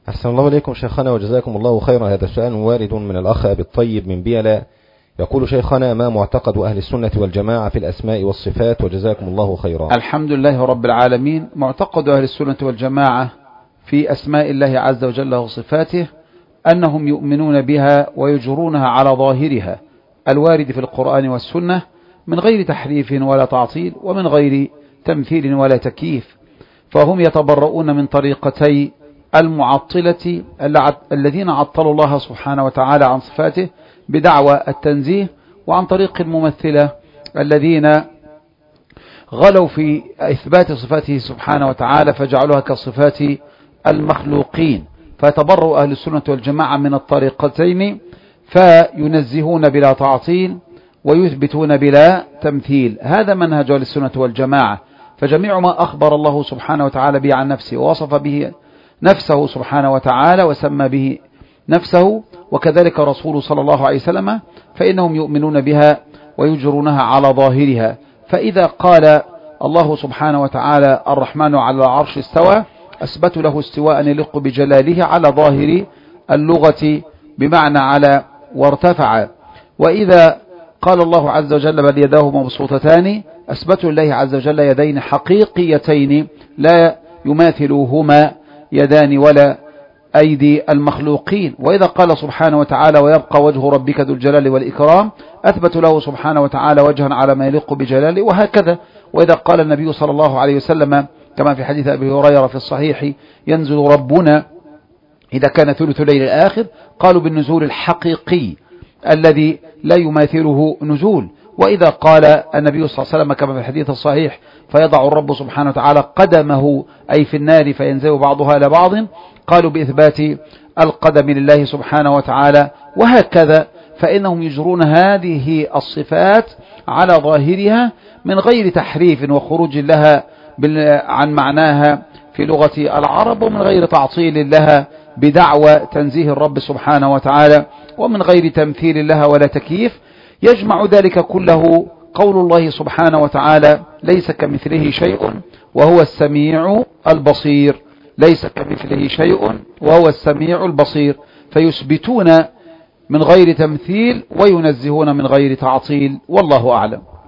أحسن الله إليكم شيخنا وجزاكم الله خيرا. هذا سؤال وارد من الأخ أبي الطيب من بيلا، يقول: شيخنا، ما معتقد أهل السنة والجماعة في الأسماء والصفات؟ وجزاكم الله خيرا. الحمد لله رب العالمين. معتقد أهل السنة والجماعة في أسماء الله عز وجل وصفاته أنهم يؤمنون بها ويجرونها على ظاهرها الوارد في القرآن والسنة من غير تحريف ولا تعطيل ومن غير تمثيل ولا تكييف، فهم يتبرؤون من طريقتي المعطلة الذين عطلوا الله سبحانه وتعالى عن صفاته بدعوى التنزيه، وعن طريق الممثلة الذين غلوا في إثبات صفاته سبحانه وتعالى فجعلوها كصفات المخلوقين. فيتبرؤ أهل السنة والجماعة من الطريقتين، فينزهون بلا تعطيل ويثبتون بلا تمثيل. هذا منهج أهل السنة والجماعة. فجميع ما أخبر الله سبحانه وتعالى به عن نفسه ووصف به نفسه سبحانه وتعالى وسمى به نفسه، وكذلك رسوله صلى الله عليه وسلم، فإنهم يؤمنون بها ويجرونها على ظاهرها. فإذا قال الله سبحانه وتعالى: الرحمن على العرش استوى، أثبتوا له استواء يليق بجلاله على ظاهر اللغة بمعنى على وارتفع. وإذا قال الله عز وجل: بل يداه مبسوطتان، أثبتوا لله عز وجل يدين حقيقيتين لا يماثلوهما يدان ولا أيدي المخلوقين. وإذا قال سبحانه وتعالى: ويبقى وجه ربك ذو الجلال والإكرام، أثبتوا له سبحانه وتعالى وجها على ما يليق بجلاله، وهكذا. وإذا قال النبي صلى الله عليه وسلم كما في حديث أبي هريرة في الصحيح: ينزل ربنا إذا كان ثلث الليل الآخر، قالوا بالنزول الحقيقي الذي لا يماثله نزول. وإذا قال النبي صلى الله عليه وسلم كما في الحديث الصحيح: فيضع الرب سبحانه وتعالى قدمه أي في النار فينزل بعضها إلى بعض، قالوا بإثبات القدم لله سبحانه وتعالى. وهكذا، فإنهم يجرون هذه الصفات على ظاهرها من غير تحريف وخروج لها عن معناها في لغة العرب، ومن غير تعطيل لها بدعوى تنزيه الرب سبحانه وتعالى، ومن غير تمثيل لها ولا تكييف. يجمع ذلك كله قول الله سبحانه وتعالى: ليس كمثله شيء وهو السميع البصير. ليس كمثله شيء وهو السميع البصير. فيثبتون من غير تمثيل وينزهون من غير تعطيل، والله أعلم.